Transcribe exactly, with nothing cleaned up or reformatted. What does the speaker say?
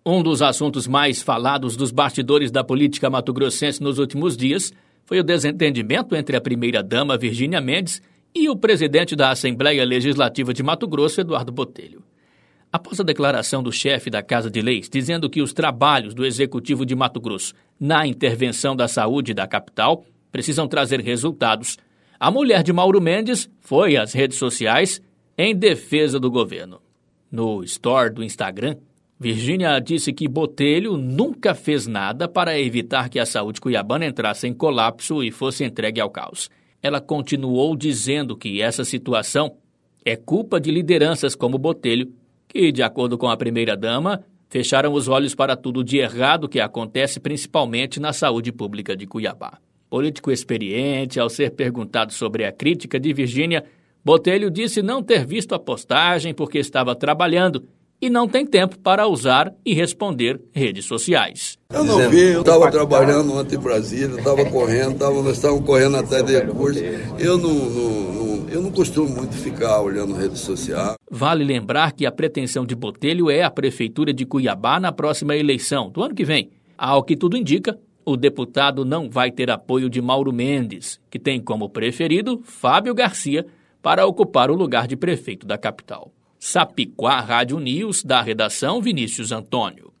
Um dos assuntos mais falados dos bastidores da política mato-grossense nos últimos dias foi o desentendimento entre a primeira-dama Virgínia Mendes e o presidente da Assembleia Legislativa de Mato Grosso, Eduardo Botelho. Após a declaração do chefe da Casa de Leis dizendo que os trabalhos do Executivo de Mato Grosso na intervenção da saúde da capital precisam trazer resultados, a mulher de Mauro Mendes foi às redes sociais em defesa do governo. No story do Instagram, Virgínia disse que Botelho nunca fez nada para evitar que a saúde cuiabana entrasse em colapso e fosse entregue ao caos. Ela continuou dizendo que essa situação é culpa de lideranças como Botelho, que, de acordo com a primeira-dama, fecharam os olhos para tudo de errado que acontece principalmente na saúde pública de Cuiabá. Político experiente, ao ser perguntado sobre a crítica de Virgínia, Botelho disse não ter visto a postagem porque estava trabalhando e não tem tempo para usar e responder redes sociais. Eu não vi, eu estava trabalhando ontem em Brasília, estava correndo, tava, nós estávamos correndo atrás de recursos. Eu não, não, não, eu não costumo muito ficar olhando redes sociais. Vale lembrar que a pretensão de Botelho é a Prefeitura de Cuiabá na próxima eleição, do ano que vem. Ao que tudo indica, o deputado não vai ter apoio de Mauro Mendes, que tem como preferido Fábio Garcia para ocupar o lugar de prefeito da capital. Sapiquá Rádio News, da redação Vinícius Antônio.